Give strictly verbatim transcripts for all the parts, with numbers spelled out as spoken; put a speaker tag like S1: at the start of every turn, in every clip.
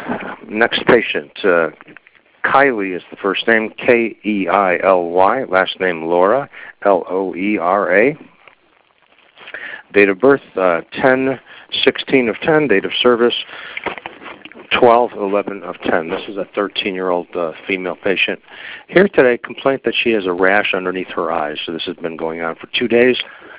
S1: Next patient, uh, Kylie is the first name, K E I L Y, last name Laura, L O E R A. Date of birth, uh, ten sixteen of ten, date of service, twelve eleven of ten. This is a thirteen-year-old uh, female patient. Here today, complaint that she has a rash underneath her eyes. So this has been going on for two days.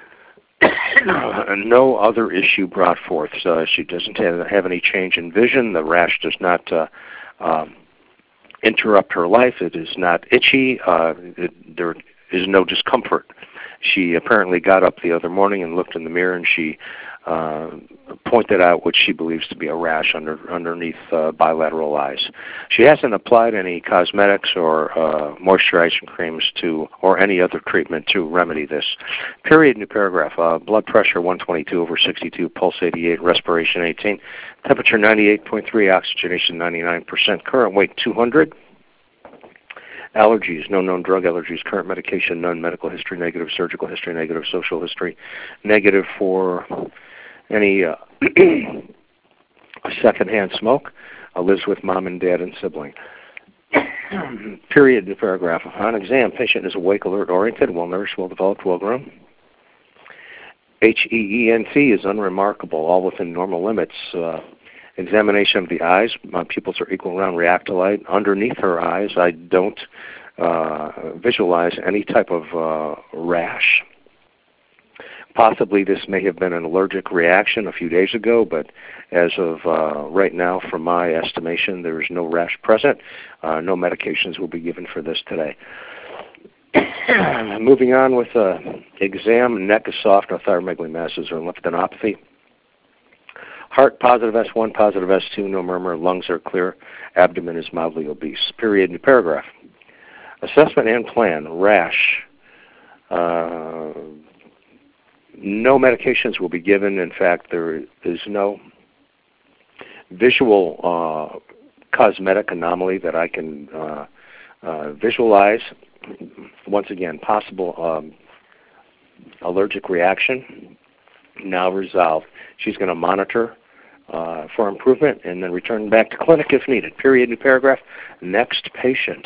S1: And no other issue brought forth. So she doesn't have, have any change in vision. The rash does not uh, um, interrupt her life. It is not itchy. Uh, it, there is no discomfort. She apparently got up the other morning and looked in the mirror, and she uh, pointed out what she believes to be a rash under, underneath uh, bilateral eyes. She hasn't applied any cosmetics or uh, moisturizing creams to, or any other treatment to remedy this. Period, new paragraph. Uh, blood pressure one twenty-two over sixty-two, pulse eighty-eight, respiration eighteen, temperature ninety-eight point three, oxygenation ninety-nine percent, current weight two hundred. Allergies, no known drug allergies, current medication, none, medical history negative, surgical history negative, social history negative for any uh, secondhand smoke, uh, lives with mom and dad and sibling. Period, the paragraph. On exam, patient is awake, alert, oriented, well-nourished, well-developed, well-grown. H E E N T is unremarkable, all within normal limits. Uh, Examination of the eyes, my pupils are equal round, react to light. Underneath her eyes, I don't uh, visualize any type of uh, rash. Possibly this may have been an allergic reaction a few days ago, but as of uh, right now, from my estimation, there is no rash present. Uh, no medications will be given for this today. Moving on with uh, exam, neck is soft, no thyromegaly masses or lymphadenopathy. Heart positive S one, positive S two, no murmur, lungs are clear, abdomen is mildly obese. Period, new paragraph. Assessment and plan, rash. Uh, no medications will be given. In fact, there is no visual uh, cosmetic anomaly that I can uh, uh, visualize. Once again, possible um, allergic reaction, now resolved. She's going to monitor uh, for improvement and then return back to clinic if needed. Period, new paragraph. Next patient.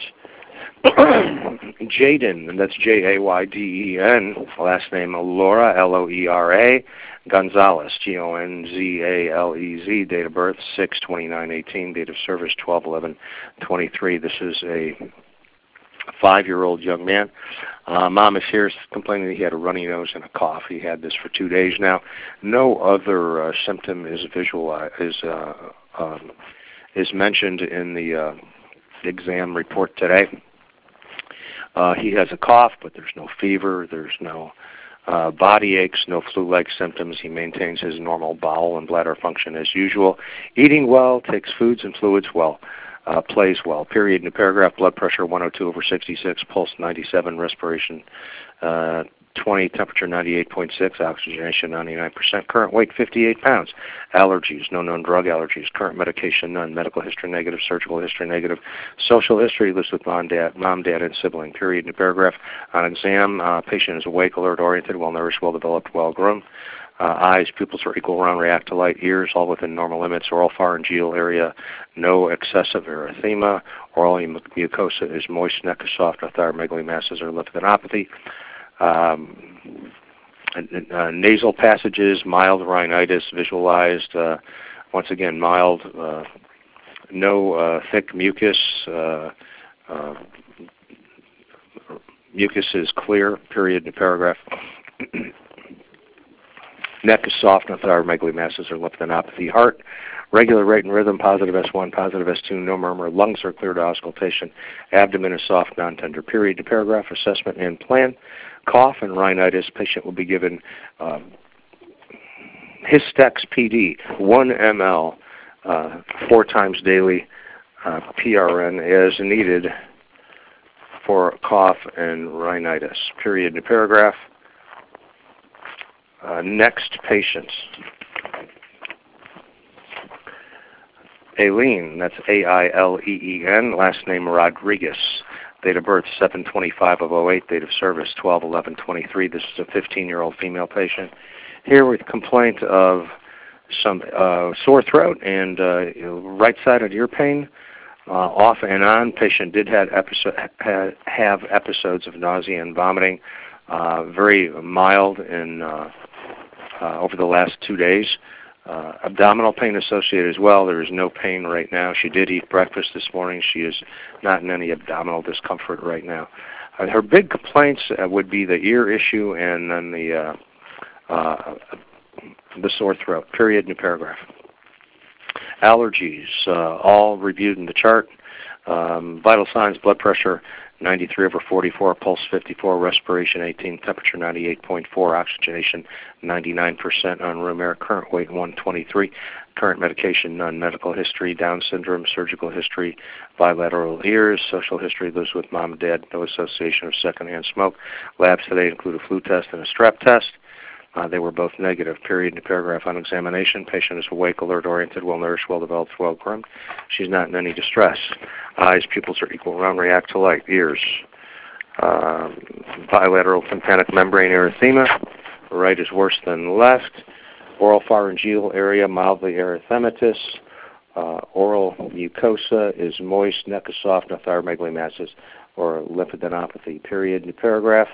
S1: Jaden, and that's J A Y D E N, last name Laura, L O E R A, Gonzalez, G O N Z A L E Z, date of birth six twenty-nine eighteen, date of service twelve eleven twenty-three. This is a five-year-old young man. Uh, mom is here complaining that he had a runny nose and a cough. He had this for two days now. No other uh, symptom is visual is uh, um, is mentioned in the uh, exam report today. Uh, he has a cough, but there's no fever. There's no uh, body aches, no flu-like symptoms. He maintains his normal bowel and bladder function as usual. Eating well, takes foods and fluids well. Uh, plays well. Period. New paragraph. Blood pressure one oh two over sixty-six, pulse ninety-seven, respiration uh, twenty, temperature ninety-eight point six, oxygenation ninety-nine percent, current weight fifty-eight pounds. Allergies, no known drug allergies, current medication none, medical history negative, surgical history negative, social history, lives with mom, dad, mom, dad, and sibling. Period. New paragraph. On exam, uh, patient is awake, alert, oriented, well-nourished, well-developed, well-grown. Uh, eyes, pupils are equal round, react to light. Ears, all within normal limits. Oral pharyngeal area, no excessive erythema. Oral mucosa is moist, neck is soft, no thyromegaly masses or lymphadenopathy. Um, uh, nasal passages, mild rhinitis visualized. Uh, once again, mild. Uh, no uh, thick mucus. Uh, uh, mucus is clear. Period. In paragraph. Neck is soft, no thyromegaly masses or lymphadenopathy. Heart, regular rate and rhythm, positive S one, positive S two, no murmur. Lungs are clear to auscultation. Abdomen is soft, non-tender. Period. To paragraph. Assessment and plan. Cough and rhinitis. Patient will be given um, Histex P D, one milliliters, uh, four times daily, uh, P R N as needed for cough and rhinitis. Period. To paragraph. Uh, next patient. Aileen, that's A I L E E N, last name Rodriguez, date of birth seven twenty-five of oh eight, date of service twelve eleven twenty-three. This is a fifteen-year-old female patient. Here with complaint of some uh, sore throat and uh, right-sided ear pain. Uh, off and on, patient did have, episode, had, have episodes of nausea and vomiting, uh, very mild in, uh, uh, over the last two days. Uh, abdominal pain associated as well. There is no pain right now. She did eat breakfast this morning. She is not in any abdominal discomfort right now. Uh, her big complaints uh, would be the ear issue and then the uh, uh, the sore throat. Period. New paragraph. Allergies, uh, all reviewed in the chart. Um, vital signs: blood pressure ninety-three over forty-four, pulse fifty-four, respiration eighteen, temperature ninety-eight point four, oxygenation ninety-nine percent on room air, current weight one twenty-three, current medication none, medical history, Down syndrome, surgical history, bilateral ears, social history, lives with mom and dad, no association of secondhand smoke. Labs today include a flu test and a strep test. Uh, they were both negative. Period. New paragraph. On examination, patient is awake, alert, oriented, well-nourished, well-developed, well-groomed. She's not in any distress. Eyes, pupils are equal, round, react to light. Ears, um, bilateral tympanic membrane erythema. Right is worse than left. Oral pharyngeal area, mildly erythematous. Uh, oral mucosa is moist. Neck is soft. No thyromegaly masses or lymphadenopathy. Period. New paragraph.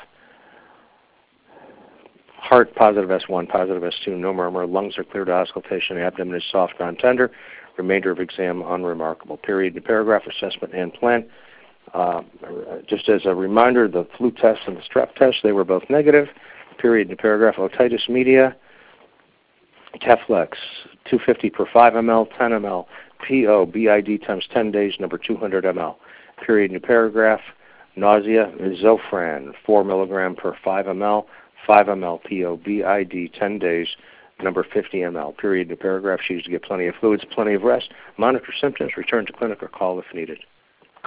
S1: Heart, positive S one, positive S two, no murmur. Lungs are clear to auscultation. Abdomen is soft, non-tender. Remainder of exam unremarkable. Period. New paragraph. Assessment and plan. Uh, just as a reminder, the flu test and the strep test, they were both negative. Period. New paragraph. Otitis media. Keflex, two hundred fifty per five milliliters, ten milliliters. P O, B I D times ten days, number two hundred milliliters. Period. New paragraph. Nausea, Zofran, four milligrams per five milliliters. five milliliters P O B I D, ten days, number fifty milliliters. Period. New paragraph. She needs to get plenty of fluids, plenty of rest, monitor symptoms, return to clinic, or call if needed.